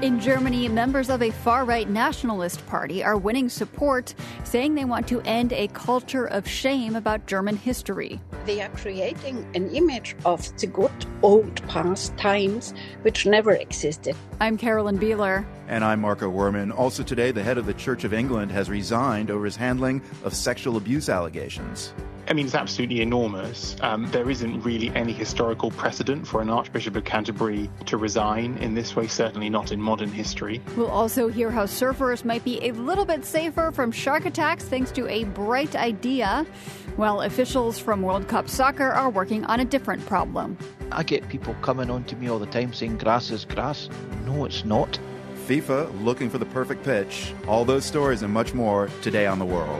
In Germany, members of a far-right nationalist party are winning support, saying they want to end a culture of shame about German history. They are creating an image of the good old past times which never existed. I'm Carolyn Beeler. And I'm Marco Werman. Also today, the head of the Church of England has resigned over his handling of sexual abuse allegations. I mean, it's absolutely enormous. There isn't really any historical precedent for an Archbishop of Canterbury to resign in this way, certainly not in modern history. We'll also hear how surfers might be a little bit safer from shark attacks thanks to a bright idea, while officials from World Cup Soccer are working on a different problem. I get people coming on to me all the time saying grass is grass. No, it's not. FIFA looking for the perfect pitch. All those stories and much more today on The World.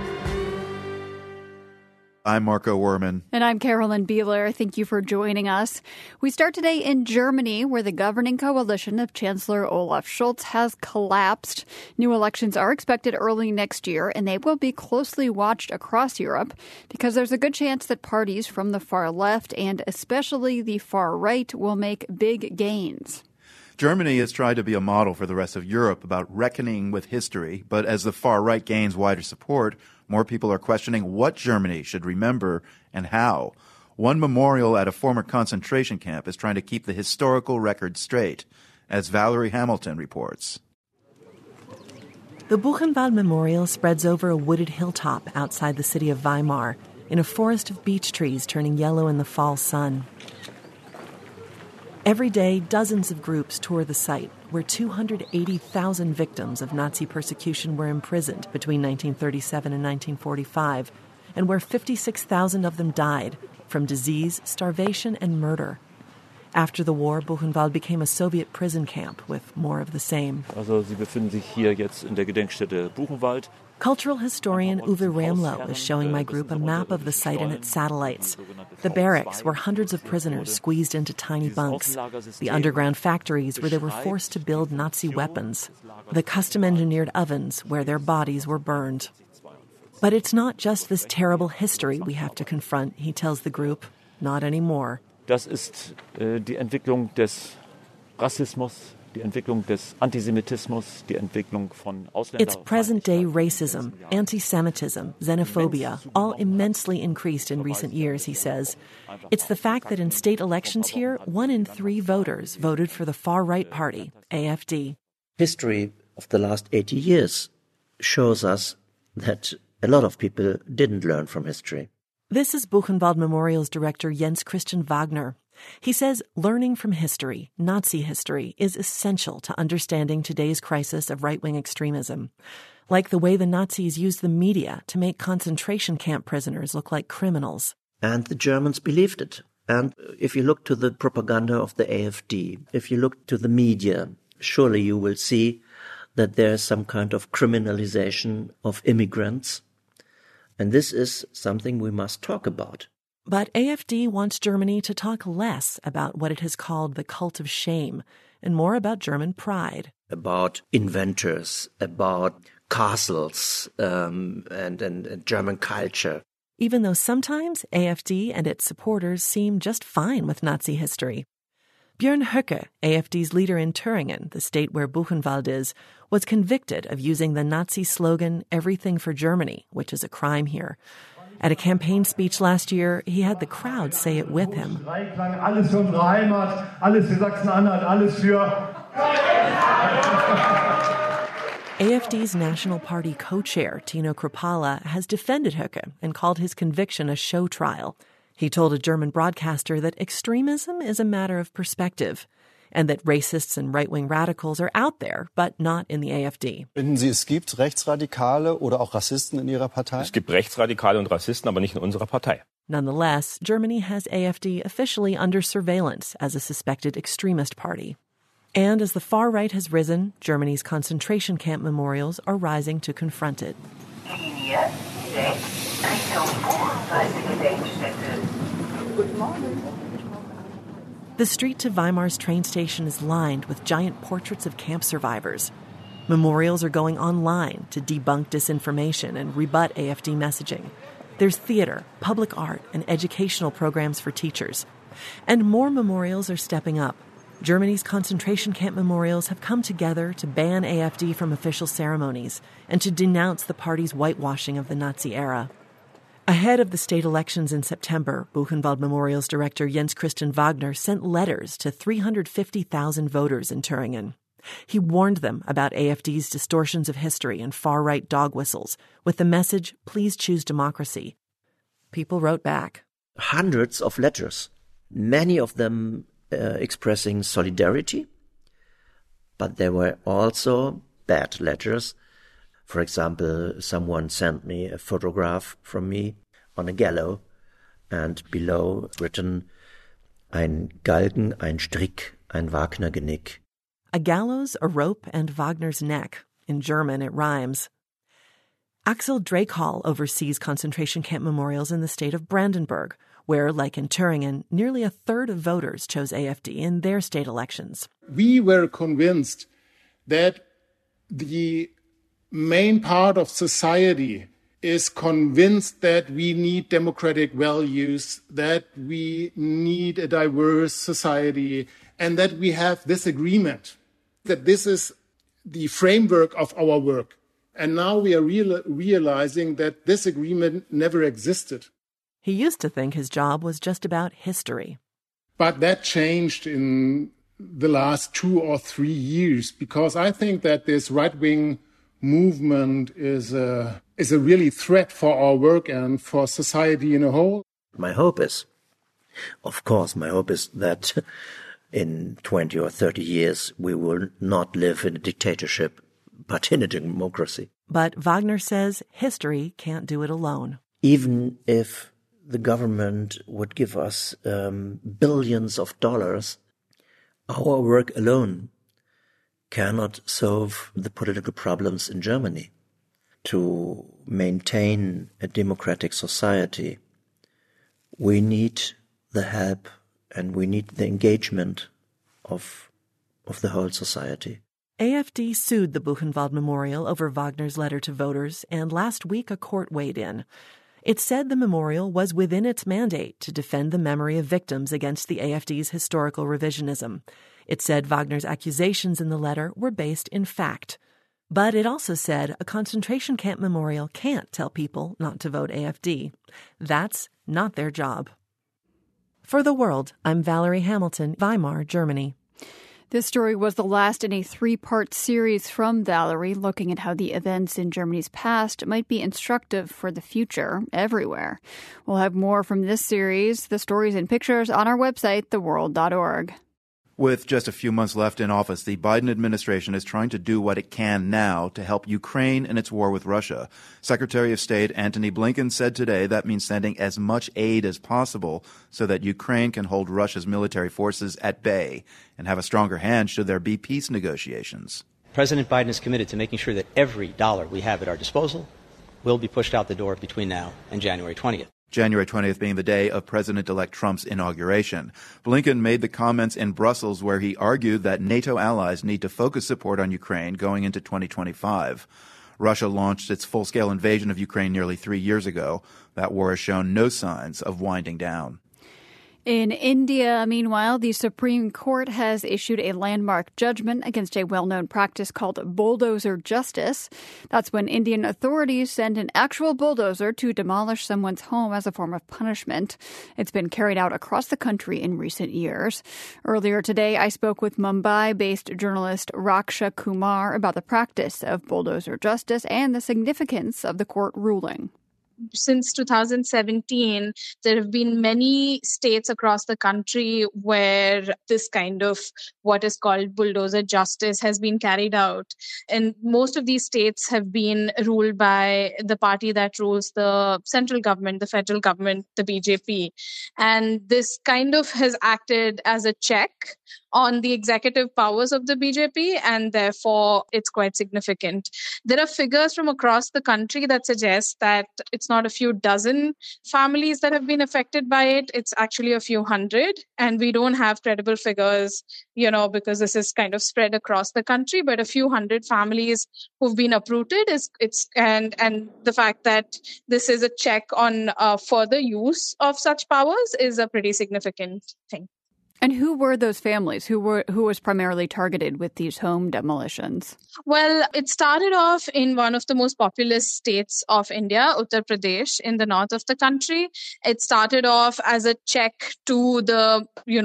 I'm Marco Werman. And I'm Carolyn Beeler. Thank you for joining us. We start today in Germany, where the governing coalition of Chancellor Olaf Scholz has collapsed. New elections are expected early next year, and they will be closely watched across Europe because there's a good chance that parties from the far left and especially the far right will make big gains. Germany has tried to be a model for the rest of Europe about reckoning with history, but as the far right gains wider support, more people are questioning what Germany should remember and how. One memorial at a former concentration camp is trying to keep the historical record straight, as Valerie Hamilton reports. The Buchenwald Memorial spreads over a wooded hilltop outside the city of Weimar, in a forest of beech trees turning yellow in the fall sun. Every day, dozens of groups tour the site, where 280,000 victims of Nazi persecution were imprisoned between 1937 and 1945, and where 56,000 of them died from disease, starvation, and murder. After the war, Buchenwald became a Soviet prison camp with more of the same. Also, Sie befinden sich hier jetzt in der Gedenkstätte Buchenwald. Cultural historian Uwe Ramlow is showing my group a map of the site and its satellites. The barracks were hundreds of prisoners squeezed into tiny bunks. The underground factories where they were forced to build Nazi weapons. The custom-engineered ovens where their bodies were burned. But it's not just this terrible history we have to confront, he tells the group. Not anymore. Das ist die Entwicklung des Rassismus, die Entwicklung des Antisemitismus, die Entwicklung von Ausländer. It's present-day racism, anti-Semitism, xenophobia, all immensely increased in recent years, he says. It's the fact that in state elections here, 1 in 3 voters voted for the far-right party, AfD. History of the last 80 years shows us that a lot of people didn't learn from history. This is Buchenwald Memorial's director Jens Christian Wagner. He says learning from history, Nazi history, is essential to understanding today's crisis of right-wing extremism. Like the way the Nazis used the media to make concentration camp prisoners look like criminals. And the Germans believed it. And if you look to the propaganda of the AfD, if you look to the media, surely you will see that there is some kind of criminalization of immigrants. And this is something we must talk about. But AfD wants Germany to talk less about what it has called the cult of shame and more about German pride. About inventors, about castles, and German culture. Even though sometimes AfD and its supporters seem just fine with Nazi history. Björn Höcke, AfD's leader in Thüringen, the state where Buchenwald is, was convicted of using the Nazi slogan, "Everything for Germany," which is a crime here. At a campaign speech last year, he had the crowd say it with him. Alles für unsere Heimat, alles für Sachsen-Anhalt, alles für... AfD's National Party co-chair, Tino Kruppala, has defended Höcke and called his conviction a show trial. He told a German broadcaster that extremism is a matter of perspective and that racists and right-wing radicals are out there, but not in the AfD. Finden Sie, es gibt Rechtsradikale oder auch Rassisten in Ihrer Partei? Es gibt Rechtsradikale und Rassisten, aber nicht in unserer Partei. Nonetheless, Germany has AfD officially under surveillance as a suspected extremist party. And as the far right has risen, Germany's concentration camp memorials are rising to confront it. Linie 6, Richtung Buchenwald-Gedenkstätte. Good morning. The street to Weimar's train station is lined with giant portraits of camp survivors. Memorials are going online to debunk disinformation and rebut AfD messaging. There's theater, public art, and educational programs for teachers. And more memorials are stepping up. Germany's concentration camp memorials have come together to ban AfD from official ceremonies and to denounce the party's whitewashing of the Nazi era. Ahead of the state elections in September, Buchenwald Memorial's director Jens Christian Wagner sent letters to 350,000 voters in Thüringen. He warned them about AfD's distortions of history and far-right dog whistles, with the message, "Please choose democracy." People wrote back. Hundreds of letters, many of them expressing solidarity, but there were also bad letters. For example, someone sent me a photograph from me on a gallows, and below written, "Ein Galgen, ein Strick, ein Wagner-Genick." A gallows, a rope, and Wagner's neck. In German, it rhymes. Axel Drakehall oversees concentration camp memorials in the state of Brandenburg, where, like in Thüringen, nearly a third of voters chose AfD in their state elections. We were convinced that the main part of society is convinced that we need democratic values, that we need a diverse society, and that we have this agreement, that this is the framework of our work. And now we are realizing that this agreement never existed. He used to think his job was just about history. But that changed in the last 2 or 3 years, because I think that this right-wing movement is a really threat for our work and for society in a whole. My hope is that in 20 or 30 years we will not live in a dictatorship, but in a democracy. But Wagner says history can't do it alone. Even if the government would give us billions of dollars, our work alone cannot solve the political problems in Germany. To maintain a democratic society, we need the help and we need the engagement of the whole society. AfD sued the Buchenwald Memorial over Wagner's letter to voters, and last week a court weighed in. It said the memorial was within its mandate to defend the memory of victims against the AfD's historical revisionism. It said Wagner's accusations in the letter were based in fact. But it also said a concentration camp memorial can't tell people not to vote AfD. That's not their job. For The World, I'm Valerie Hamilton, Weimar, Germany. This story was the last in a 3-part series from Valerie, looking at how the events in Germany's past might be instructive for the future everywhere. We'll have more from this series, the stories and pictures, on our website, theworld.org. With just a few months left in office, the Biden administration is trying to do what it can now to help Ukraine in its war with Russia. Secretary of State Antony Blinken said today that means sending as much aid as possible so that Ukraine can hold Russia's military forces at bay and have a stronger hand should there be peace negotiations. President Biden is committed to making sure that every dollar we have at our disposal will be pushed out the door between now and January 20th. January 20th being the day of President-elect Trump's inauguration. Blinken made the comments in Brussels where he argued that NATO allies need to focus support on Ukraine going into 2025. Russia launched its full-scale invasion of Ukraine nearly 3 years ago. That war has shown no signs of winding down. In India, meanwhile, the Supreme Court has issued a landmark judgment against a well-known practice called bulldozer justice. That's when Indian authorities send an actual bulldozer to demolish someone's home as a form of punishment. It's been carried out across the country in recent years. Earlier today, I spoke with Mumbai-based journalist Raksha Kumar about the practice of bulldozer justice and the significance of the court ruling. Since 2017, there have been many states across the country where this kind of what is called bulldozer justice has been carried out. And most of these states have been ruled by the party that rules the central government, the federal government, the BJP. And this kind of has acted as a check on the executive powers of the BJP, and therefore it's quite significant. There are figures from across the country that suggest that it's not a few dozen families that have been affected by it. It's actually a few hundred, and we don't have credible figures, because this is kind of spread across the country, but a few hundred families who've been uprooted and the fact that this is a check on further use of such powers is a pretty significant thing. And who were those families? Who was primarily targeted with these home demolitions? Well, it started off in one of the most populous states of India, Uttar Pradesh, in the north of the country. It started off as a check to the,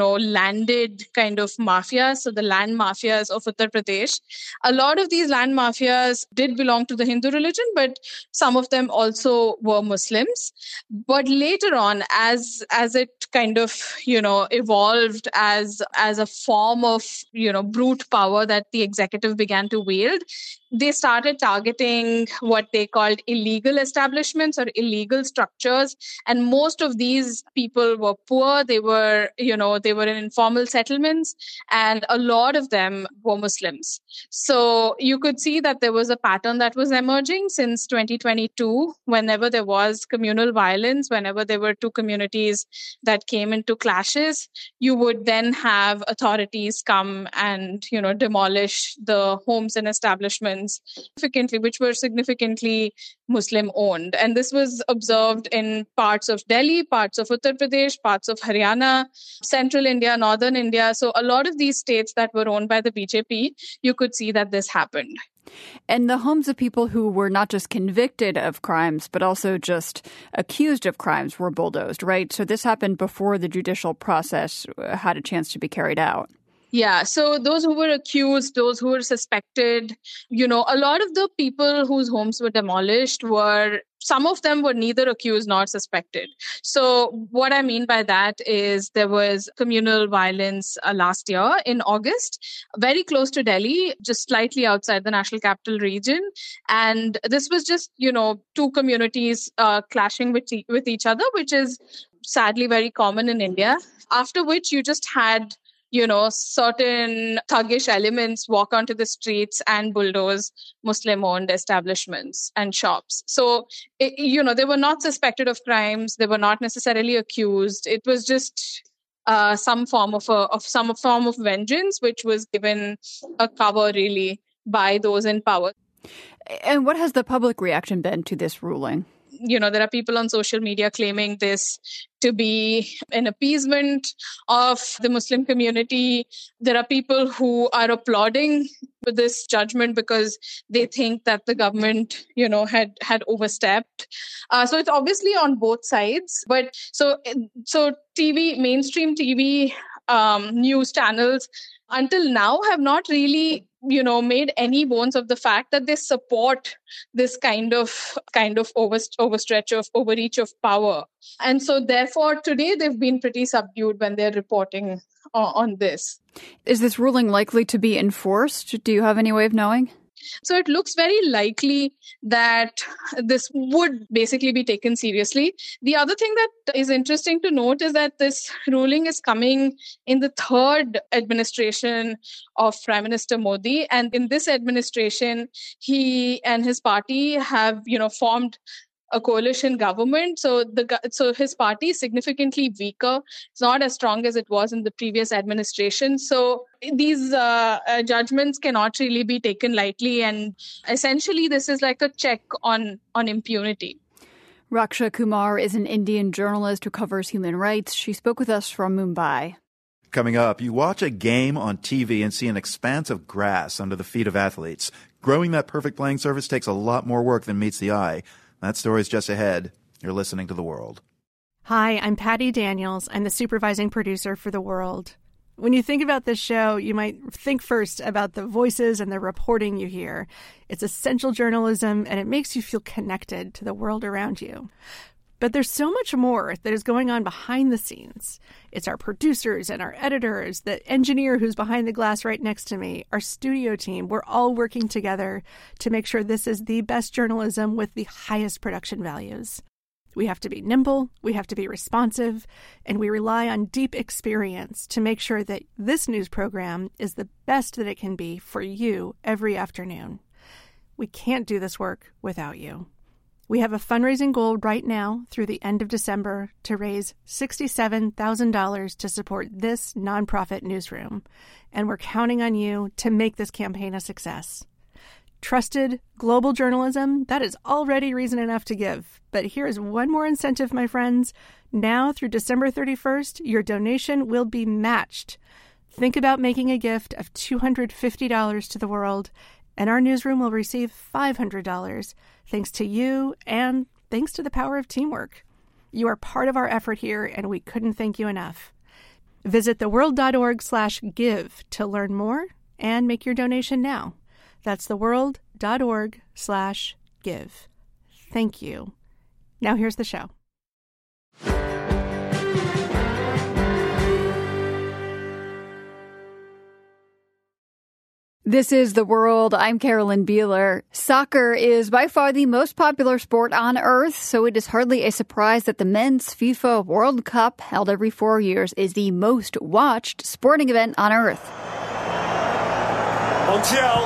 landed kind of mafia, so the land mafias of Uttar Pradesh. A lot of these land mafias did belong to the Hindu religion, but some of them also were Muslims. But later on, as it kind of, evolved as a form of, brute power that the executive began to wield, they started targeting what they called illegal establishments or illegal structures. And most of these people were poor. They were in informal settlements, and a lot of them were Muslims. So you could see that there was a pattern that was emerging since 2022. Whenever there was communal violence, whenever there were two communities that came into clashes, you would then have authorities come and, demolish the homes and establishments which were significantly Muslim owned. And this was observed in parts of Delhi, parts of Uttar Pradesh, parts of Haryana, central India, northern India. So a lot of these states that were owned by the BJP, you could see that this happened. And the homes of people who were not just convicted of crimes, but also just accused of crimes were bulldozed, right? So this happened before the judicial process had a chance to be carried out. Yeah, so those who were accused, those who were suspected, a lot of the people whose homes were demolished some of them were neither accused nor suspected. So what I mean by that is there was communal violence last year in August, very close to Delhi, just slightly outside the National Capital Region. And this was just, two communities clashing with each other, which is sadly very common in India. After which you just had certain thuggish elements walk onto the streets and bulldoze Muslim-owned establishments and shops. So, they were not suspected of crimes. They were not necessarily accused. It was just some form of vengeance, which was given a cover, really, by those in power. And what has the public reaction been to this ruling? There are people on social media claiming this to be an appeasement of the Muslim community. There are people who are applauding this judgment because they think that the government, had overstepped. So it's obviously on both sides. But so TV, mainstream TV news channels until now have not really made any bones of the fact that they support this kind of overreach of power. And so therefore today they've been pretty subdued when they're reporting on this. Is this ruling likely to be enforced? Do you have any way of knowing? So it looks very likely that this would basically be taken seriously. The other thing that is interesting to note is that this ruling is coming in the third administration of Prime Minister Modi. And in this administration, he and his party have, formed a coalition government. So his party is significantly weaker. It's not as strong as it was in the previous administration. So these judgments cannot really be taken lightly. And essentially, this is like a check on impunity. Raksha Kumar is an Indian journalist who covers human rights. She spoke with us from Mumbai. Coming up, you watch a game on TV and see an expanse of grass under the feet of athletes. Growing that perfect playing surface takes a lot more work than meets the eye. That story's just ahead. You're listening to The World. Hi, I'm Patty Daniels. I'm the supervising producer for The World. When you think about this show, you might think first about the voices and the reporting you hear. It's essential journalism, and it makes you feel connected to the world around you. But there's so much more that is going on behind the scenes. It's our producers and our editors, the engineer who's behind the glass right next to me, our studio team. We're all working together to make sure this is the best journalism with the highest production values. We have to be nimble, we have to be responsive, and we rely on deep experience to make sure that this news program is the best that it can be for you every afternoon. We can't do this work without you. We have a fundraising goal right now through the end of December to raise $67,000 to support this nonprofit newsroom, and we're counting on you to make this campaign a success. Trusted, global journalism, that is already reason enough to give. But here's one more incentive, my friends. Now through December 31st, your donation will be matched. Think about making a gift of $250 to the world, and our newsroom will receive $500, thanks to you and thanks to the power of teamwork. You are part of our effort here, and we couldn't thank you enough. Visit theworld.org/give to learn more and make your donation now. That's theworld.org/give. Thank you. Now here's the show. This is The World. I'm Carolyn Beeler. Soccer is by far the most popular sport on Earth, so it is hardly a surprise that the Men's FIFA World Cup, held every 4 years, is the most watched sporting event on Earth. Montiel.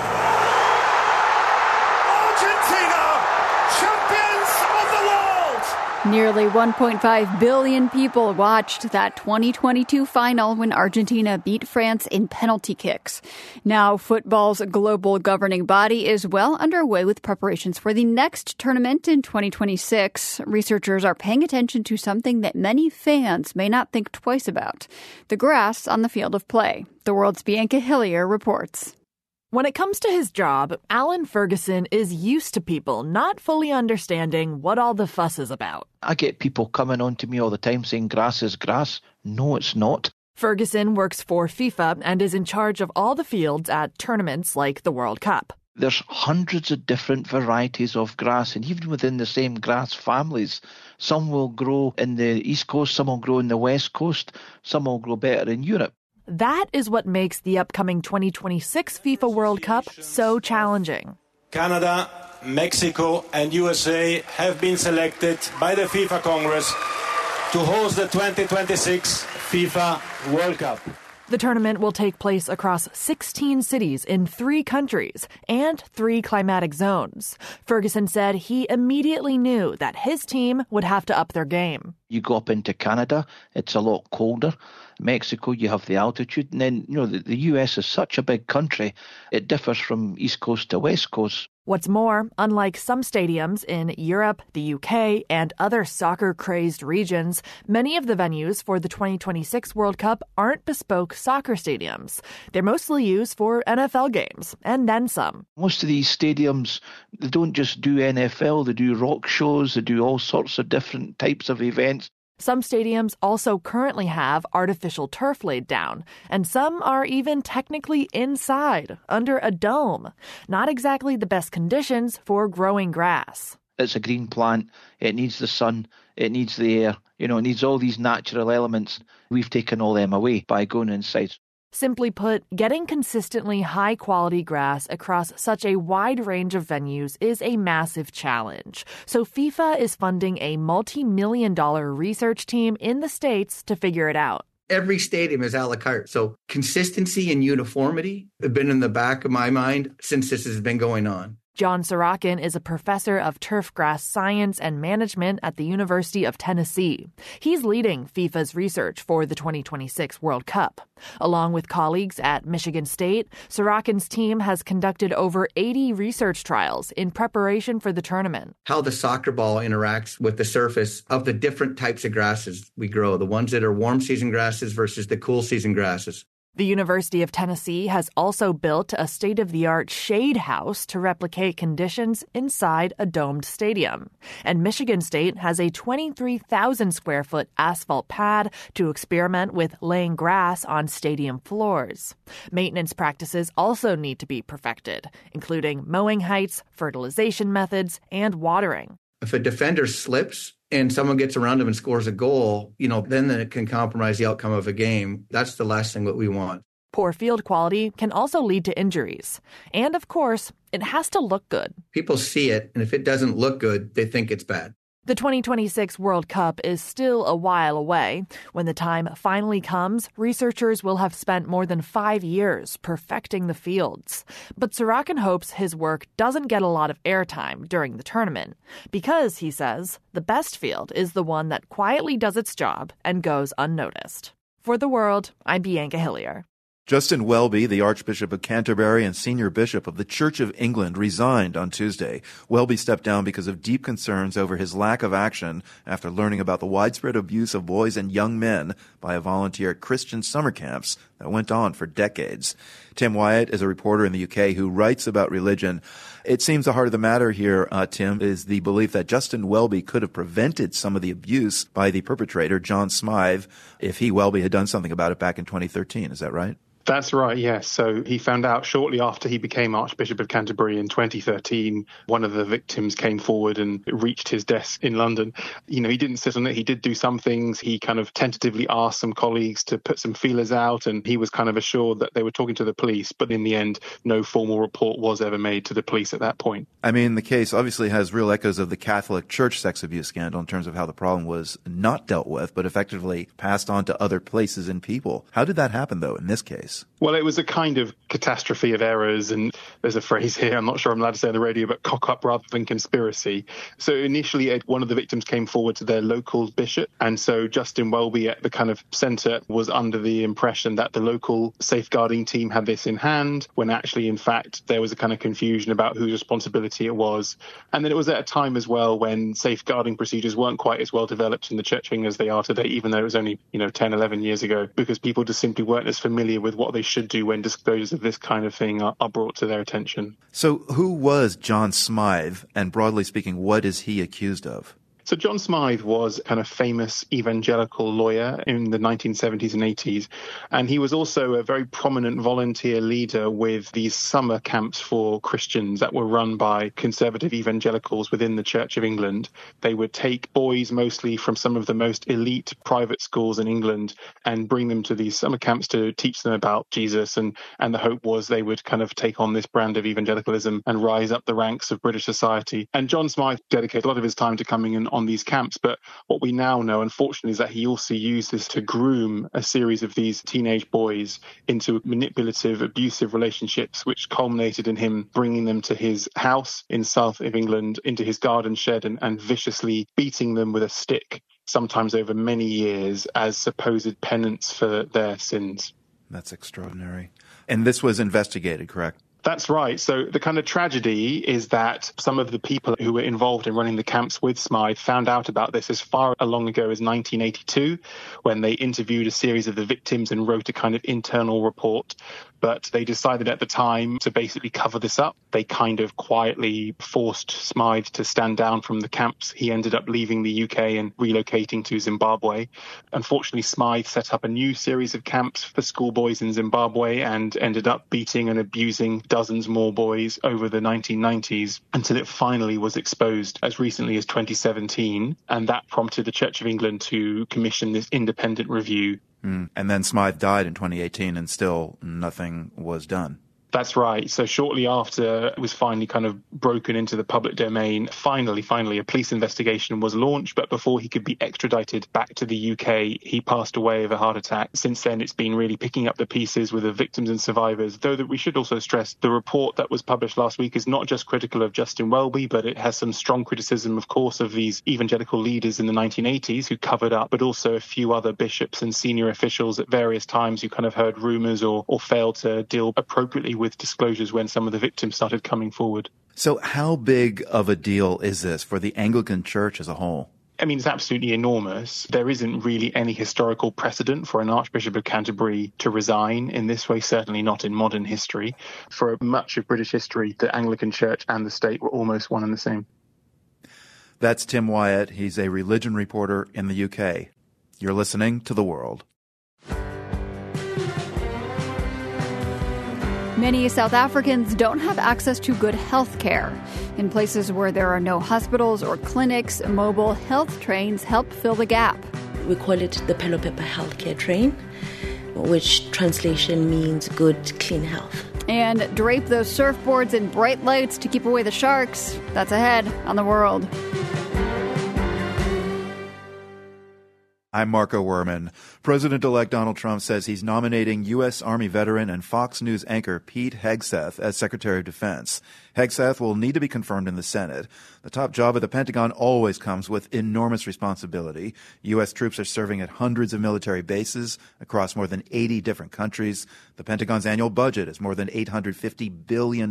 Argentina, champions of the world! Nearly 1.5 billion people watched that 2022 final when Argentina beat France in penalty kicks. Now, football's global governing body is well underway with preparations for the next tournament in 2026. Researchers are paying attention to something that many fans may not think twice about: the grass on the field of play. The World's Bianca Hillier reports. When it comes to his job, Alan Ferguson is used to people not fully understanding what all the fuss is about. I get people coming on to me all the time saying grass is grass. No, it's not. Ferguson works for FIFA and is in charge of all the fields at tournaments like the World Cup. There's hundreds of different varieties of grass, and even within the same grass families, some will grow in the East Coast, some will grow in the West Coast, some will grow better in Europe. That is what makes the upcoming 2026 FIFA World Cup so challenging. Canada, Mexico and USA have been selected by the FIFA Congress to host the 2026 FIFA World Cup. The tournament will take place across 16 cities in 3 countries and 3 climatic zones. Ferguson said he immediately knew that his team would have to up their game. You go up into Canada, it's a lot colder. Mexico, you have the altitude. And then, the US is such a big country, it differs from East Coast to West Coast. What's more, unlike some stadiums in Europe, the UK, and other soccer-crazed regions, many of the venues for the 2026 World Cup aren't bespoke soccer stadiums. They're mostly used for NFL games, and then some. Most of these stadiums, they don't just do NFL, they do rock shows, they do all sorts of different types of events. Some stadiums also currently have artificial turf laid down, and some are even technically inside, under a dome. Not exactly the best conditions for growing grass. It's a green plant. It needs the sun. It needs the air. It needs all these natural elements. We've taken all them away by going inside. Simply put, getting consistently high-quality grass across such a wide range of venues is a massive challenge. So FIFA is funding a multi-million-dollar research team in the States to figure it out. Every stadium is a la carte. So consistency and uniformity have been in the back of my mind since this has been going on. John Sorokin is a professor of turf grass science and management at the University of Tennessee. He's leading FIFA's research for the 2026 World Cup. Along with colleagues at Michigan State, Sorokin's team has conducted over 80 research trials in preparation for the tournament. How the soccer ball interacts with the surface of the different types of grasses we grow, the ones that are warm season grasses versus the cool season grasses. The University of Tennessee has also built a state-of-the-art shade house to replicate conditions inside a domed stadium. And Michigan State has a 23,000-square-foot asphalt pad to experiment with laying grass on stadium floors. Maintenance practices also need to be perfected, including mowing heights, fertilization methods, and watering. If a defender slips and someone gets around him and scores a goal, then it can compromise the outcome of a game. That's the last thing that we want. Poor field quality can also lead to injuries. And of course, it has to look good. People see it, and if it doesn't look good, they think it's bad. The 2026 World Cup is still a while away. When the time finally comes, researchers will have spent more than 5 years perfecting the fields. But Sorokin hopes his work doesn't get a lot of airtime during the tournament because, he says, the best field is the one that quietly does its job and goes unnoticed. For The World, I'm Bianca Hillier. Justin Welby, the Archbishop of Canterbury and Senior Bishop of the Church of England, resigned on Tuesday. Welby stepped down because of deep concerns over his lack of action after learning about the widespread abuse of boys and young men by a volunteer at Christian summer camps that went on for decades. Tim Wyatt is a reporter in the UK who writes about religion. It seems the heart of the matter here, Tim, is the belief that Justin Welby could have prevented some of the abuse by the perpetrator, John Smythe, if Welby had done something about it back in 2013. Is that right? That's right, yes. So he found out shortly after he became Archbishop of Canterbury in 2013, one of the victims came forward and reached his desk in London. He didn't sit on it. He did do some things. He kind of tentatively asked some colleagues to put some feelers out, and he was kind of assured that they were talking to the police. But in the end, no formal report was ever made to the police at that point. I mean, the case obviously has real echoes of the Catholic Church sex abuse scandal in terms of how the problem was not dealt with, but effectively passed on to other places and people. How did that happen, though, in this case? Well, it was a kind of catastrophe of errors, and there's a phrase here, I'm not sure I'm allowed to say on the radio, but cock up rather than conspiracy. So initially, one of the victims came forward to their local bishop, and so Justin Welby at the kind of centre was under the impression that the local safeguarding team had this in hand, when actually, in fact, there was a kind of confusion about whose responsibility it was. And then it was at a time as well when safeguarding procedures weren't quite as well developed in the Church of England as they are today, even though it was only 10, 11 years ago, because people just simply weren't as familiar with what they should do when disclosures of this kind of thing are brought to their attention. So who was John Smythe, and broadly speaking, what is he accused of? So John Smythe was a kind of famous evangelical lawyer in the 1970s and 80s, and he was also a very prominent volunteer leader with these summer camps for Christians that were run by conservative evangelicals within the Church of England. They would take boys mostly from some of the most elite private schools in England and bring them to these summer camps to teach them about Jesus, and the hope was they would kind of take on this brand of evangelicalism and rise up the ranks of British society. And John Smythe dedicated a lot of his time to coming in on these camps, but what we now know, unfortunately, is that he also used this to groom a series of these teenage boys into manipulative, abusive relationships, which culminated in him bringing them to his house in south of England, into his garden shed, and viciously beating them with a stick, sometimes over many years, as supposed penance for their sins. That's extraordinary. And this was investigated, correct? That's right. So the kind of tragedy is that some of the people who were involved in running the camps with Smythe found out about this as far along ago as 1982, when they interviewed a series of the victims and wrote a kind of internal report. But they decided at the time to basically cover this up. They kind of quietly forced Smythe to stand down from the camps. He ended up leaving the UK and relocating to Zimbabwe. Unfortunately, Smythe set up a new series of camps for schoolboys in Zimbabwe and ended up beating and abusing dozens more boys over the 1990s until it finally was exposed as recently as 2017. And that prompted the Church of England to commission this independent review. And then Smythe died in 2018 and still nothing was done. That's right. So shortly after it was finally kind of broken into the public domain, finally, a police investigation was launched. But before he could be extradited back to the UK, he passed away of a heart attack. Since then, it's been really picking up the pieces with the victims and survivors, though that we should also stress the report that was published last week is not just critical of Justin Welby, but it has some strong criticism, of course, of these evangelical leaders in the 1980s who covered up, but also a few other bishops and senior officials at various times who kind of heard rumours or failed to deal appropriately with disclosures when some of the victims started coming forward. So how big of a deal is this for the Anglican Church as a whole? I mean, it's absolutely enormous. There isn't really any historical precedent for an Archbishop of Canterbury to resign in this way, certainly not in modern history. For much of British history, the Anglican Church and the state were almost one and the same. That's Tim Wyatt. He's a religion reporter in the UK. You're listening to The World. Many South Africans don't have access to good health care. In places where there are no hospitals or clinics, mobile health trains help fill the gap. We call it the Pelo Pepper Healthcare Train, which translation means good, clean health. And drape those surfboards in bright lights to keep away the sharks. That's ahead on The World. I'm Marco Werman. President-elect Donald Trump says he's nominating U.S. Army veteran and Fox News anchor Pete Hegseth as Secretary of Defense. Hegseth will need to be confirmed in the Senate. The top job at the Pentagon always comes with enormous responsibility. U.S. troops are serving at hundreds of military bases across more than 80 different countries. The Pentagon's annual budget is more than $850 billion.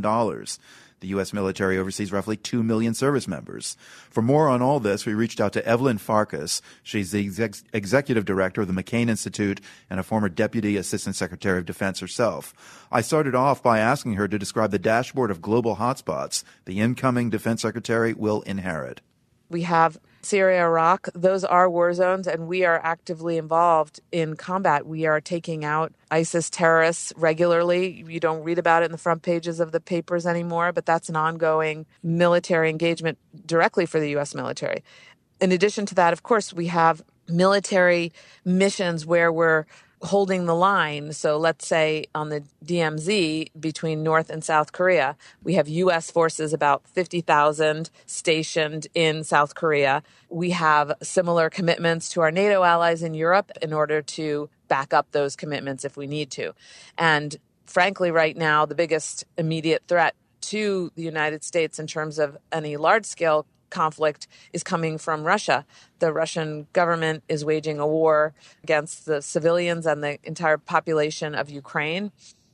The U.S. military oversees roughly 2 million service members. For more on all this, we reached out to Evelyn Farkas. She's the executive director of the McCain Institute and a former deputy assistant secretary of defense herself. I started off by asking her to describe the dashboard of global hotspots the incoming defense secretary will inherit. We have Syria, Iraq. Those are war zones, and we are actively involved in combat. We are taking out ISIS terrorists regularly. You don't read about it in the front pages of the papers anymore, but that's an ongoing military engagement directly for the U.S. military. In addition to that, of course, we have military missions where we're holding the line. So let's say on the DMZ between North and South Korea, we have U.S. forces, about 50,000 stationed in South Korea. We have similar commitments to our NATO allies in Europe in order to back up those commitments if we need to. And frankly, right now, the biggest immediate threat to the United States in terms of any large-scale conflict is coming from Russia. The Russian government is waging a war against the civilians and the entire population of Ukraine.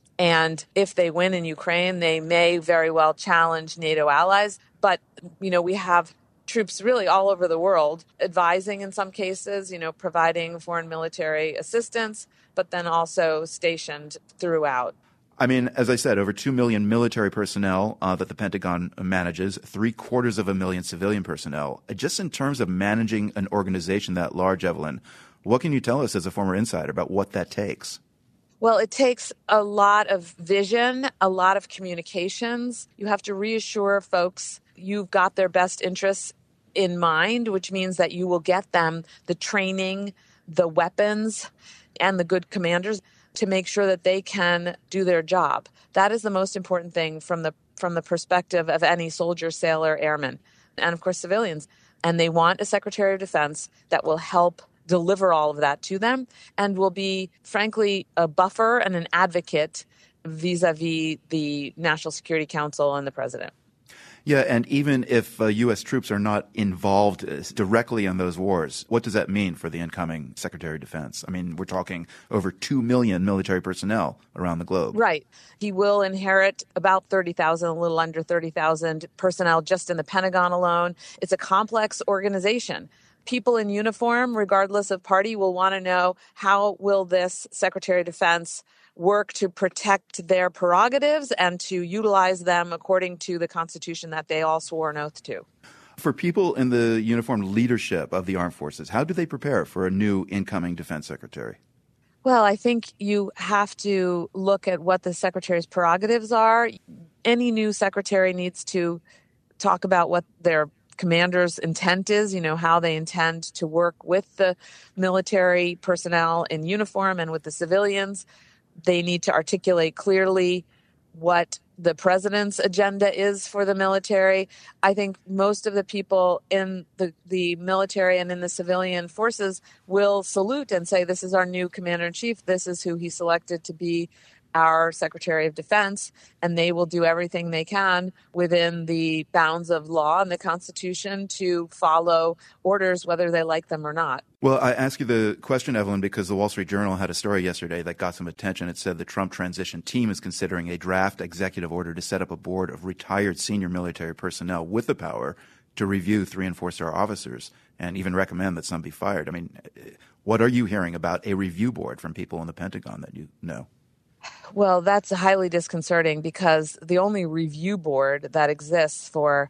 And if they win in Ukraine, they may very well challenge NATO allies. But, we have troops really all over the world advising in some cases, providing foreign military assistance, but then also stationed throughout. I mean, as I said, over 2 million military personnel that the Pentagon manages, 750,000 civilian personnel. Just in terms of managing an organization that large, Evelyn, what can you tell us as a former insider about what that takes? Well, it takes a lot of vision, a lot of communications. You have to reassure folks you've got their best interests in mind, which means that you will get them the training, the weapons, and the good commanders to make sure that they can do their job. That is the most important thing from the perspective of any soldier, sailor, airman, and of course civilians. And they want a Secretary of Defense that will help deliver all of that to them and will be, frankly, a buffer and an advocate vis-a-vis the National Security Council and the president. Yeah, and even if U.S. troops are not involved directly in those wars, what does that mean for the incoming Secretary of Defense? I mean, we're talking over 2 million military personnel around the globe. Right. He will inherit about 30,000, a little under 30,000 personnel just in the Pentagon alone. It's a complex organization. People in uniform, regardless of party, will want to know, how will this Secretary of Defense work to protect their prerogatives and to utilize them according to the Constitution that they all swore an oath to. For people in the uniformed leadership of the armed forces, how do they prepare for a new incoming defense secretary? Well, I think you have to look at what the secretary's prerogatives are. Any new secretary needs to talk about what their commander's intent is, how they intend to work with the military personnel in uniform and with the civilians. They need to articulate clearly what the president's agenda is for the military. I think most of the people in the military and in the civilian forces will salute and say, this is our new commander-in-chief. This is who he selected to be our Secretary of Defense, and they will do everything they can within the bounds of law and the Constitution to follow orders, whether they like them or not. Well, I ask you the question, Evelyn, because the Wall Street Journal had a story yesterday that got some attention. It said the Trump transition team is considering a draft executive order to set up a board of retired senior military personnel with the power to review 3- and 4-star officers and even recommend that some be fired. I mean, what are you hearing about a review board from people in the Pentagon that you know? Well, that's highly disconcerting because the only review board that exists for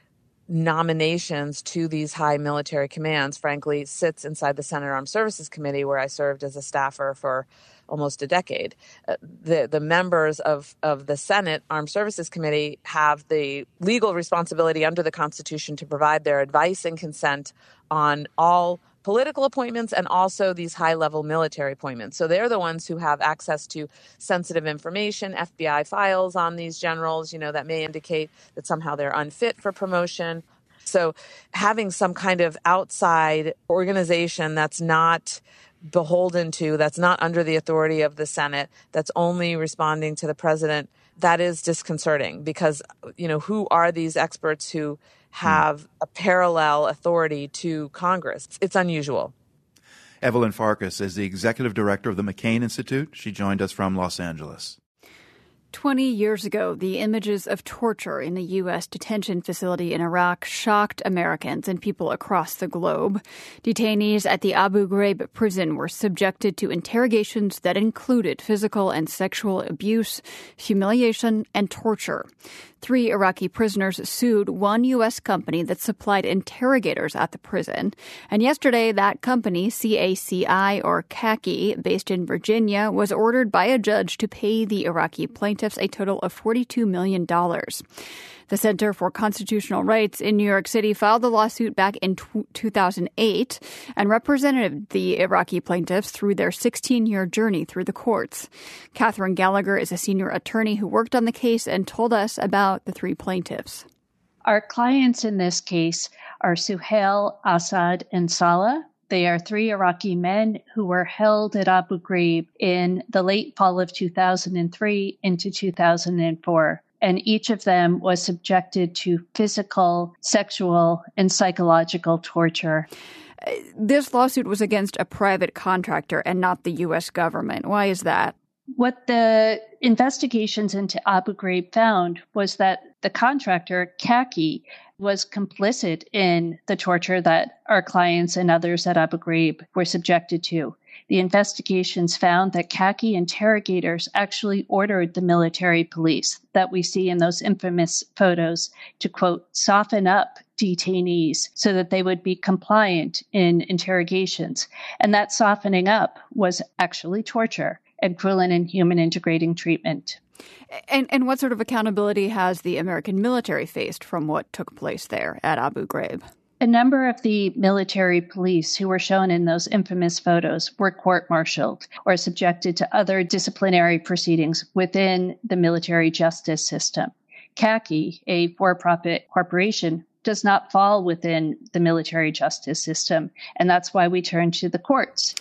nominations to these high military commands, frankly, sits inside the Senate Armed Services Committee, where I served as a staffer for almost a decade. The members of the Senate Armed Services Committee have the legal responsibility under the Constitution to provide their advice and consent on all political appointments and also these high-level military appointments. So they're the ones who have access to sensitive information, FBI files on these generals, that may indicate that somehow they're unfit for promotion. So having some kind of outside organization that's not beholden to, that's not under the authority of the Senate, that's only responding to the president, that is disconcerting because, who are these experts who have a parallel authority to Congress? It's unusual. Evelyn Farkas is the executive director of the McCain Institute. She joined us from Los Angeles. 20 years ago, the images of torture in the U.S. detention facility in Iraq shocked Americans and people across the globe. Detainees at the Abu Ghraib prison were subjected to interrogations that included physical and sexual abuse, humiliation, and torture. 3 Iraqi prisoners sued one U.S. company that supplied interrogators at the prison. And yesterday, that company, CACI, or CACI, based in Virginia, was ordered by a judge to pay the Iraqi plaintiffs a total of $42 million. The Center for Constitutional Rights in New York City filed the lawsuit back in 2008 and represented the Iraqi plaintiffs through their 16-year journey through the courts. Catherine Gallagher is a senior attorney who worked on the case and told us about the 3 plaintiffs. Our clients in this case are Suhail, Assad, and Salah. They are 3 Iraqi men who were held at Abu Ghraib in the late fall of 2003 into 2004. And each of them was subjected to physical, sexual, and psychological torture. This lawsuit was against a private contractor and not the U.S. government. Why is that? What the investigations into Abu Ghraib found was that the contractor, CACI, was complicit in the torture that our clients and others at Abu Ghraib were subjected to. The investigations found that CACI interrogators actually ordered the military police that we see in those infamous photos to, quote, soften up detainees so that they would be compliant in interrogations. And that softening up was actually torture and cruel and inhuman degrading treatment. And what sort of accountability has the American military faced from what took place there at Abu Ghraib? A number of the military police who were shown in those infamous photos were court-martialed or subjected to other disciplinary proceedings within the military justice system. CACI, a for-profit corporation, does not fall within the military justice system, and that's why we turn to the courts.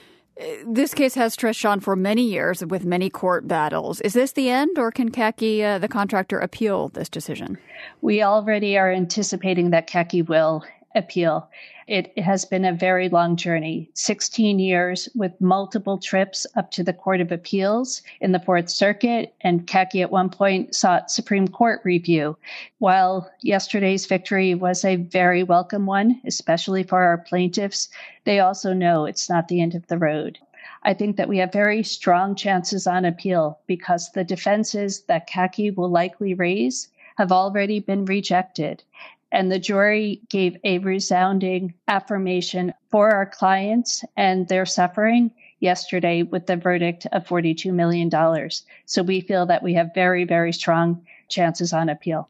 This case has stretched on for many years with many court battles. Is this the end, or can CACI, the contractor, appeal this decision? We already are anticipating that CACI will appeal. It has been a very long journey, 16 years with multiple trips up to the Court of Appeals in the Fourth Circuit, and CACI at one point sought Supreme Court review. While yesterday's victory was a very welcome one, especially for our plaintiffs, they also know it's not the end of the road. I think that we have very strong chances on appeal because the defenses that CACI will likely raise have already been rejected. And the jury gave a resounding affirmation for our clients and their suffering yesterday with the verdict of $42 million. So we feel that we have very, very strong chances on appeal.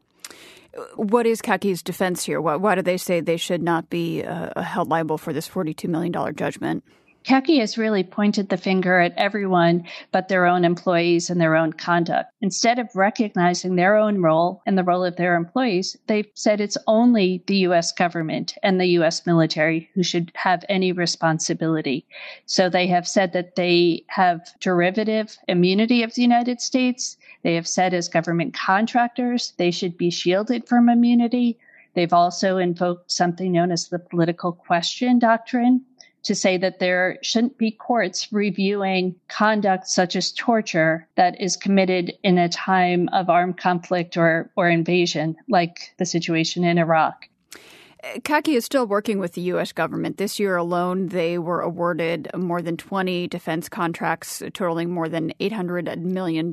What is CACI's defense here? Why do they say they should not be held liable for this $42 million judgment? CACI has really pointed the finger at everyone but their own employees and their own conduct. Instead of recognizing their own role and the role of their employees, they've said it's only the U.S. government and the U.S. military who should have any responsibility. So they have said that they have derivative immunity of the United States. They have said as government contractors, they should be shielded from immunity. They've also invoked something known as the political question doctrine, to say that there shouldn't be courts reviewing conduct such as torture that is committed in a time of armed conflict or invasion, like the situation in Iraq. CACI is still working with the U.S. government. This year alone, they were awarded more than 20 defense contracts totaling more than $800 million.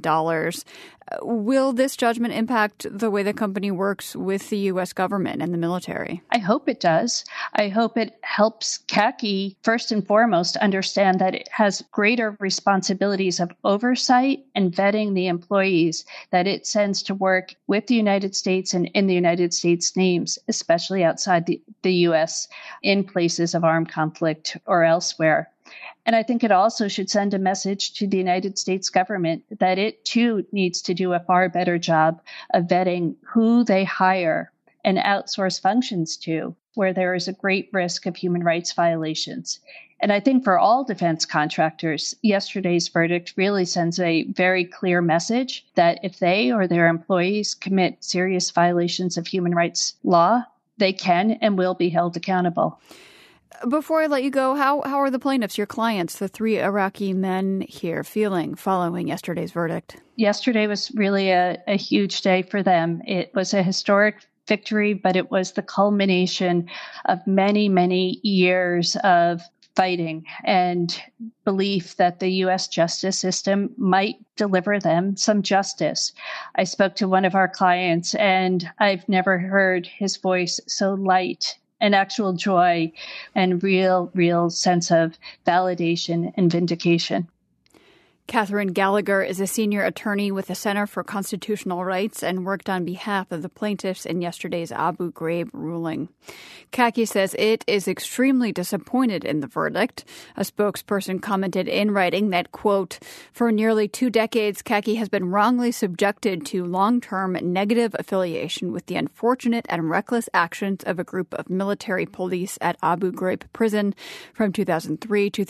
Will this judgment impact the way the company works with the U.S. government and the military? I hope it does. I hope it helps CACI, first and foremost, understand that it has greater responsibilities of oversight and vetting the employees that it sends to work with the United States and in the United States names, especially outside the U.S., in places of armed conflict or elsewhere. And I think it also should send a message to the United States government that it, too, needs to do a far better job of vetting who they hire and outsource functions to, where there is a great risk of human rights violations. And I think for all defense contractors, yesterday's verdict really sends a very clear message that if they or their employees commit serious violations of human rights law, they can and will be held accountable. Before I let you go, how are the plaintiffs, your clients, the 3 Iraqi men here, feeling following yesterday's verdict? Yesterday was really a huge day for them. It was a historic victory, but it was the culmination of many, many years of fighting and belief that the U.S. justice system might deliver them some justice. I spoke to one of our clients, and I've never heard his voice so light, an actual joy and real sense of validation and vindication. Catherine Gallagher is a senior attorney with the Center for Constitutional Rights and worked on behalf of the plaintiffs in yesterday's Abu Ghraib ruling. CACI says it is extremely disappointed in the verdict. A spokesperson commented in writing that, quote, for nearly 2 decades, CACI has been wrongly subjected to long-term negative affiliation with the unfortunate and reckless actions of a group of military police at Abu Ghraib prison from 2003 to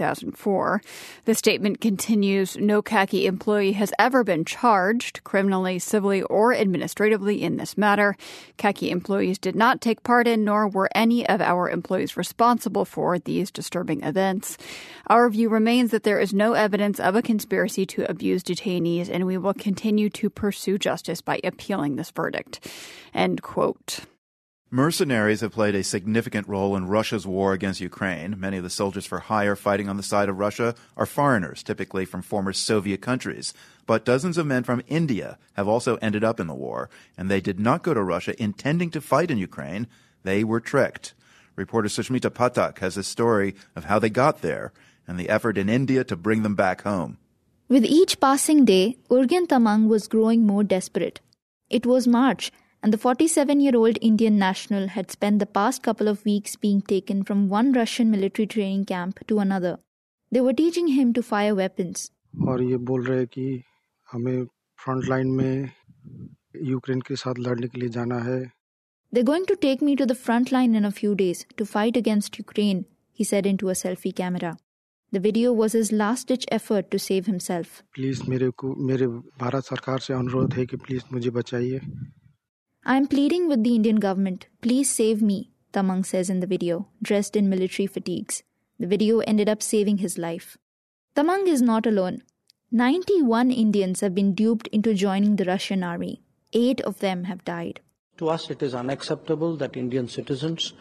2004. The statement continues, no CACI employee has ever been charged criminally, civilly, or administratively in this matter. CACI employees did not take part in, nor were any of our employees responsible for these disturbing events. Our view remains that there is no evidence of a conspiracy to abuse detainees, and we will continue to pursue justice by appealing this verdict. End quote. Mercenaries have played a significant role in Russia's war against Ukraine. Many of the soldiers for hire fighting on the side of Russia are foreigners, typically from former Soviet countries. But dozens of men from India have also ended up in the war, and they did not go to Russia intending to fight in Ukraine. They were tricked. Reporter Sushmita Pathak has a story of how they got there and the effort in India to bring them back home. With each passing day, Urgen Tamang was growing more desperate. It was March, and the 47-year-old Indian national had spent the past couple of weeks being taken from one Russian military training camp to another. They were teaching him to fire weapons. और ये बोल रहे कि हमें front line में Ukraine के साथ लड़ने के लिए जाना है. They're going to take me to the front line in a few days to fight against Ukraine, he said into a selfie camera. The video was his last-ditch effort to save himself. Please मेरे भारत सरकार से अनुरोध है कि please मुझे बचाइए. I am pleading with the Indian government. Please save me, Tamang says in the video, dressed in military fatigues. The video ended up saving his life. Tamang is not alone. 91 Indians have been duped into joining the Russian army. 8 of them have died. To us, it is unacceptable that Indian citizens,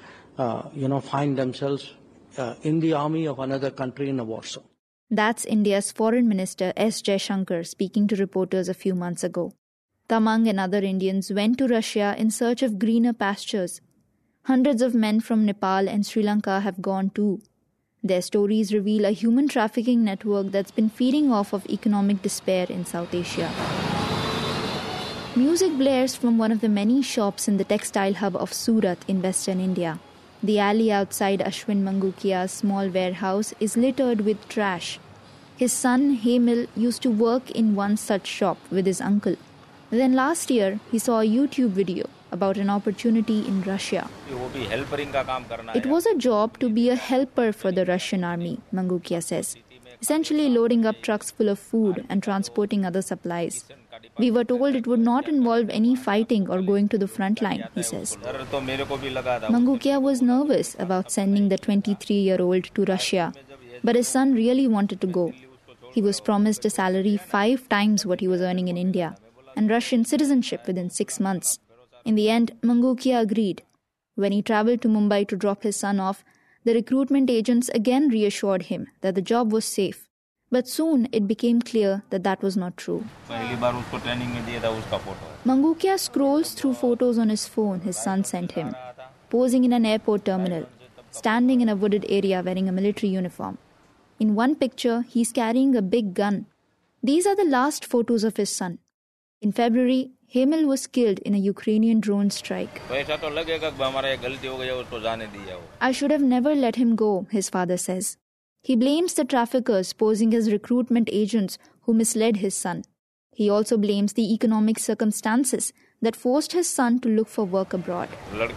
find themselves in the army of another country in a war zone. That's India's Foreign Minister S. Jaishankar speaking to reporters a few months ago. Tamang and other Indians went to Russia in search of greener pastures. Hundreds of men from Nepal and Sri Lanka have gone too. Their stories reveal a human trafficking network that's been feeding off of economic despair in South Asia. Music blares from one of the many shops in the textile hub of Surat in western India. The alley outside Ashwin Mangukia's small warehouse is littered with trash. His son, Hemil, used to work in one such shop with his uncle. Then last year, he saw a YouTube video about an opportunity in Russia. It was a job to be a helper for the Russian army, Mangukia says, essentially loading up trucks full of food and transporting other supplies. We were told it would not involve any fighting or going to the front line, he says. Mangukia was nervous about sending the 23-year-old to Russia, but his son really wanted to go. He was promised a salary 5 times what he was earning in India, and Russian citizenship within 6 months. In the end, Mangukia agreed. When he traveled to Mumbai to drop his son off, the recruitment agents again reassured him that the job was safe. But soon it became clear that that was not true. Mangukia scrolls through photos on his phone his son sent him, posing in an airport terminal, standing in a wooded area wearing a military uniform. In one picture, he's carrying a big gun. These are the last photos of his son. In February, Hemil was killed in a Ukrainian drone strike. I should have never let him go, his father says. He blames the traffickers posing as recruitment agents who misled his son. He also blames the economic circumstances that forced his son to look for work abroad.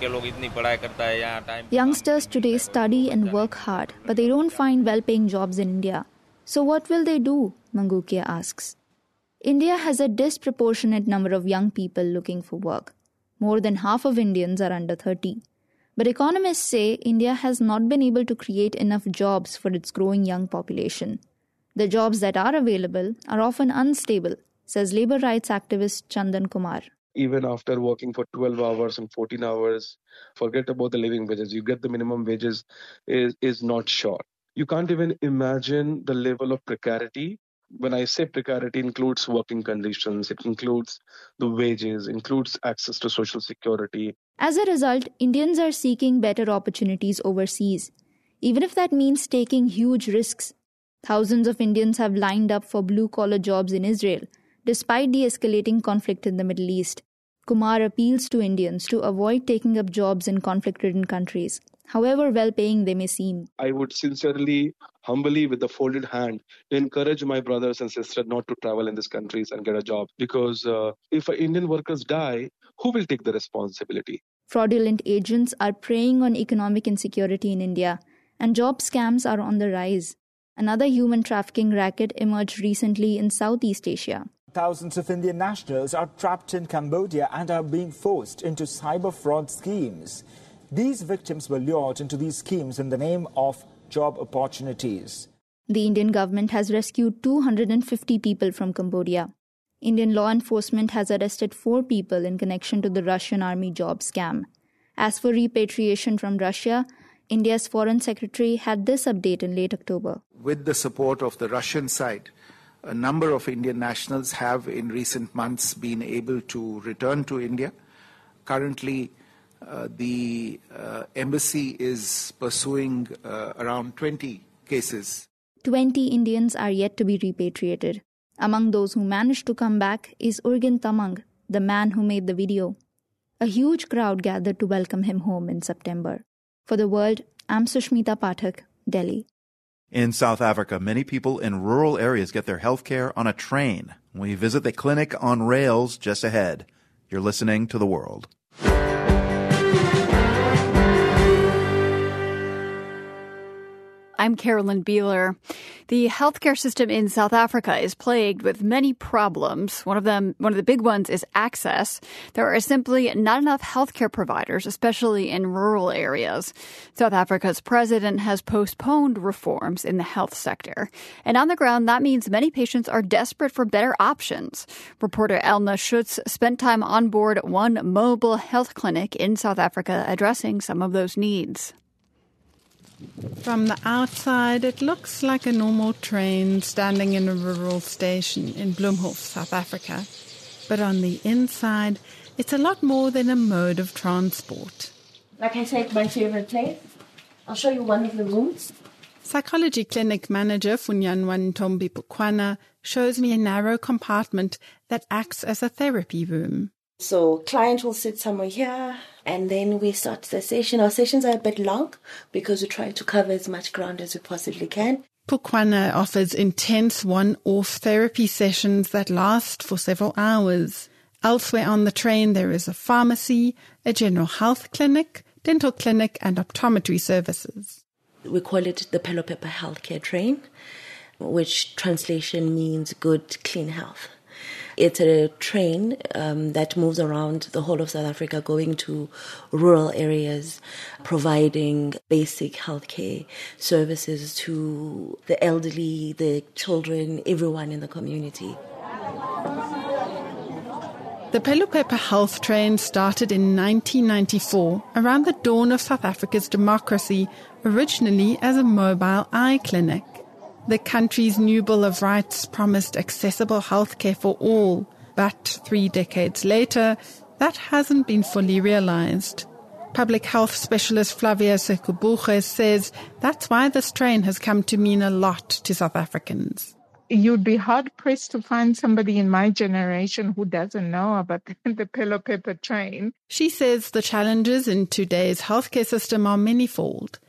Youngsters today study and work hard, but they don't find well-paying jobs in India. So what will they do? Mangukia asks. India has a disproportionate number of young people looking for work. More than half of Indians are under 30. But economists say India has not been able to create enough jobs for its growing young population. The jobs that are available are often unstable, says labor rights activist Chandan Kumar. Even after working for 12 hours and 14 hours, forget about the living wages. You get the minimum wages is not sure. You can't even imagine the level of precarity. When I say precarity, it includes working conditions, it includes the wages, includes access to social security. As a result, Indians are seeking better opportunities overseas, even if that means taking huge risks. Thousands of Indians have lined up for blue-collar jobs in Israel, despite the escalating conflict in the Middle East. Kumar appeals to Indians to avoid taking up jobs in conflict-ridden countries, however well-paying they may seem. I would sincerely, humbly, with a folded hand, encourage my brothers and sisters not to travel in these countries and get a job. Because if Indian workers die, who will take the responsibility? Fraudulent agents are preying on economic insecurity in India, and job scams are on the rise. Another human trafficking racket emerged recently in Southeast Asia. Thousands of Indian nationals are trapped in Cambodia and are being forced into cyber fraud schemes. These victims were lured into these schemes in the name of job opportunities. The Indian government has rescued 250 people from Cambodia. Indian law enforcement has arrested 4 people in connection to the Russian army job scam. As for repatriation from Russia, India's Foreign Secretary had this update in late October. With the support of the Russian side, a number of Indian nationals have in recent months been able to return to India. Currently, the embassy is pursuing around 20 cases. 20 Indians are yet to be repatriated. Among those who managed to come back is Urgen Tamang, the man who made the video. A huge crowd gathered to welcome him home in September. For The World, I'm Sushmita Pathak, Delhi. In South Africa, many people in rural areas get their health care on a train. We visit the clinic on rails just ahead. You're listening to The World. I'm Carolyn Beeler. The healthcare system in South Africa is plagued with many problems. One of the big ones is access. There are simply not enough healthcare providers, especially in rural areas. South Africa's president has postponed reforms in the health sector. And on the ground, that means many patients are desperate for better options. Reporter Elna Schutz spent time on board one mobile health clinic in South Africa addressing some of those needs. From the outside, it looks like a normal train standing in a rural station in Bloemhof, South Africa. But on the inside, it's a lot more than a mode of transport. Like I said, my favorite place. I'll show you one of the rooms. Psychology clinic manager Funyanwa Ntombi Pukwana shows me a narrow compartment that acts as a therapy room. So client will sit somewhere here, and then we start the session. Our sessions are a bit long because we try to cover as much ground as we possibly can. Pukwana offers intense one-off therapy sessions that last for several hours. Elsewhere on the train, there is a pharmacy, a general health clinic, dental clinic, and optometry services. We call it the Pelopeppa Healthcare Train, which translation means good, clean health. It's a train that moves around the whole of South Africa, going to rural areas, providing basic healthcare services to the elderly, the children, everyone in the community. The Pelopeppa Health Train started in 1994, around the dawn of South Africa's democracy, originally as a mobile eye clinic. The country's new Bill of Rights promised accessible healthcare for all, but 3 decades later, that hasn't been fully realized. Public health specialist Flavia Sekubuche says that's why this train has come to mean a lot to South Africans. You'd be hard-pressed to find somebody in my generation who doesn't know about the Pelopeppa train. She says the challenges in today's healthcare system are manifold.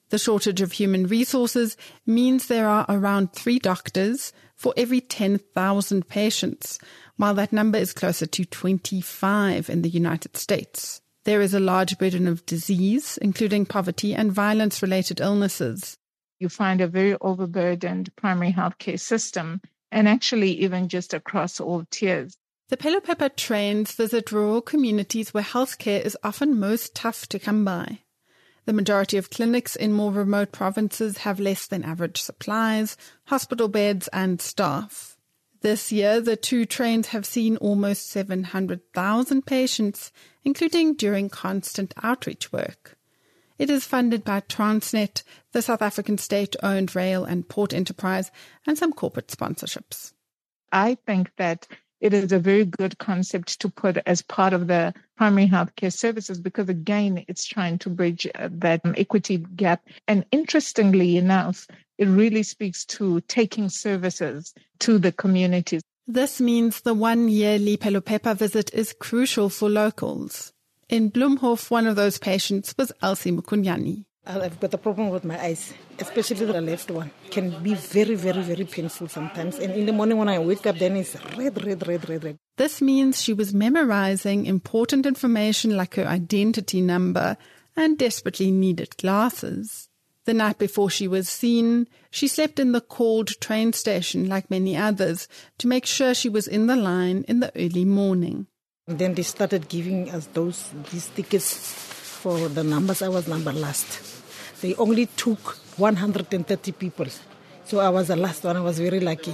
The shortage of human resources means there are around 3 doctors for every 10,000 patients, while that number is closer to 25 in the United States. There is a large burden of disease, including poverty and violence-related illnesses. You find a very overburdened primary healthcare system, and actually even just across all tiers. The Pelopeppa trains visit rural communities where healthcare is often most tough to come by. The majority of clinics in more remote provinces have less than average supplies, hospital beds and staff. This year, the 2 trains have seen almost 700,000 patients, including during constant outreach work. It is funded by Transnet, the South African state-owned rail and port enterprise, and some corporate sponsorships. I think that it is a very good concept to put as part of the primary healthcare services because, again, it's trying to bridge that equity gap. And interestingly enough, it really speaks to taking services to the communities. This means the 1 yearly Pelopeppa visit is crucial for locals. In Bloemhof, one of those patients was Elsie Mukunyani. I've got a problem with my eyes, especially the left one. It can be very, very, very painful sometimes. And in the morning when I wake up, then it's red. This means she was memorizing important information like her identity number and desperately needed glasses. The night before she was seen, she slept in the cold train station like many others to make sure she was in the line in the early morning. And then they started giving us these tickets for the numbers. I was number last. They only took 130 people. So I was the last one. I was very lucky.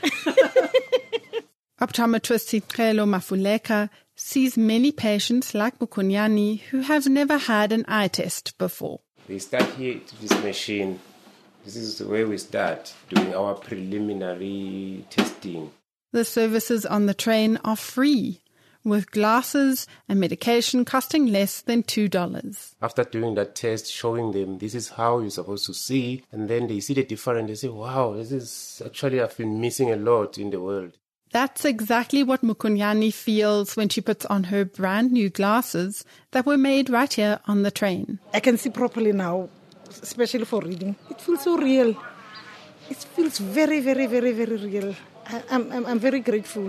Optometrist Sicelo Mafuleka sees many patients like Mukunyani who have never had an eye test before. They start here to this machine. This is where we start doing our preliminary testing. The services on the train are free, with glasses and medication costing less than $2. After doing that test, showing them this is how you're supposed to see, and then they see the difference, they say, wow, this is actually, I've been missing a lot in the world. That's exactly what Mukunyani feels when she puts on her brand new glasses that were made right here on the train. I can see properly now, especially for reading. It feels so real. It feels very, very, very, very real. I'm very grateful.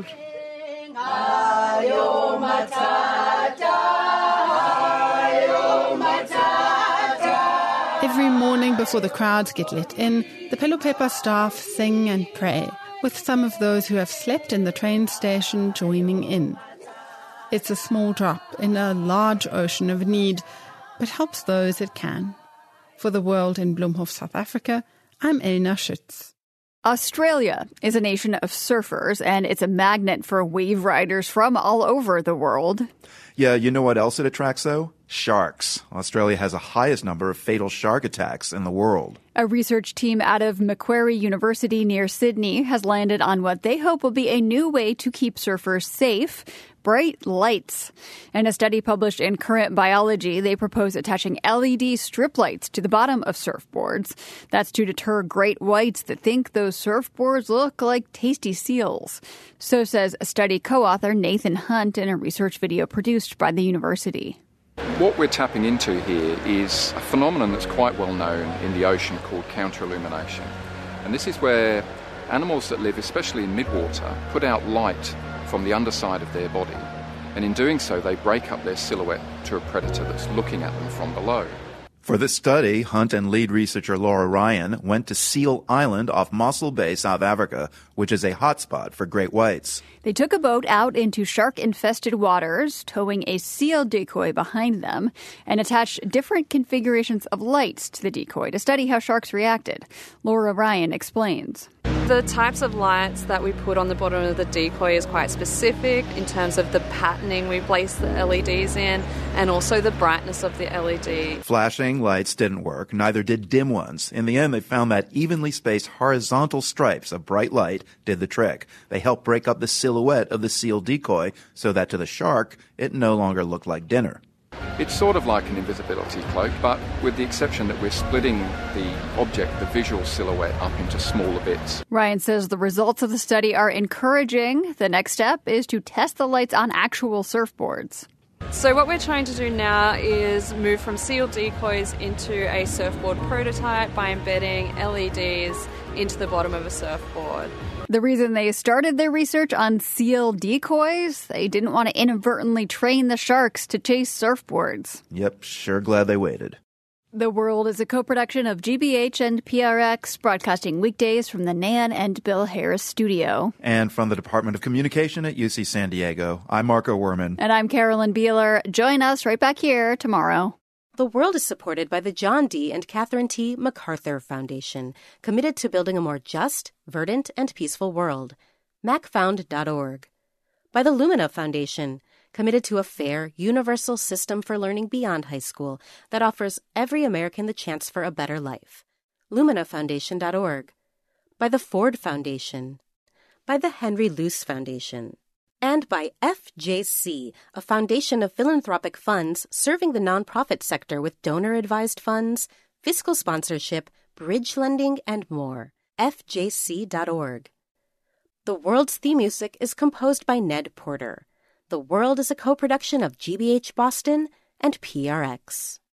Every morning before the crowds get let in, the Pelopeppa staff sing and pray, with some of those who have slept in the train station joining in. It's a small drop in a large ocean of need, but helps those it can. For The World in Bloemhof, South Africa, I'm Elna Schütz. Australia is a nation of surfers, and it's a magnet for wave riders from all over the world. Yeah, you know what else it attracts, though? Sharks. Australia has the highest number of fatal shark attacks in the world. A research team out of Macquarie University near Sydney has landed on what they hope will be a new way to keep surfers safe: bright lights. In a study published in Current Biology, they propose attaching LED strip lights to the bottom of surfboards. That's to deter great whites that think those surfboards look like tasty seals. So says a study co-author Nathan Hunt in a research video produced by the university. What we're tapping into here is a phenomenon that's quite well known in the ocean called counter-illumination. And this is where animals that live, especially in midwater, put out light from the underside of their body. And in doing so, they break up their silhouette to a predator that's looking at them from below. For this study, Hunt and lead researcher Laura Ryan went to Seal Island off Mossel Bay, South Africa, which is a hotspot for great whites. They took a boat out into shark-infested waters, towing a seal decoy behind them, and attached different configurations of lights to the decoy to study how sharks reacted. Laura Ryan explains. The types of lights that we put on the bottom of the decoy is quite specific in terms of the patterning we place the LEDs in and also the brightness of the LED. Flashing lights didn't work, neither did dim ones. In the end, they found that evenly spaced horizontal stripes of bright light did the trick. They helped break up the silhouette of the seal decoy so that to the shark, it no longer looked like dinner. It's sort of like an invisibility cloak, but with the exception that we're splitting the object, the visual silhouette, up into smaller bits. Ryan says the results of the study are encouraging. The next step is to test the lights on actual surfboards. So what we're trying to do now is move from sealed decoys into a surfboard prototype by embedding LEDs into the bottom of a surfboard. The reason they started their research on sealed decoys, they didn't want to inadvertently train the sharks to chase surfboards. Yep, sure glad they waited. The World is a co-production of GBH and PRX, broadcasting weekdays from the Nan and Bill Harris studio. And from the Department of Communication at UC San Diego, I'm Marco Werman. And I'm Carolyn Beeler. Join us right back here tomorrow. The World is supported by the John D. and Catherine T. MacArthur Foundation, committed to building a more just, verdant, and peaceful world. macfound.org. By the Lumina Foundation, committed to a fair, universal system for learning beyond high school that offers every American the chance for a better life. luminafoundation.org. By the Ford Foundation. By the Henry Luce Foundation. And by FJC, a foundation of philanthropic funds serving the nonprofit sector with donor-advised funds, fiscal sponsorship, bridge lending, and more. FJC.org. The World's theme music is composed by Ned Porter. The World is a co-production of GBH Boston and PRX.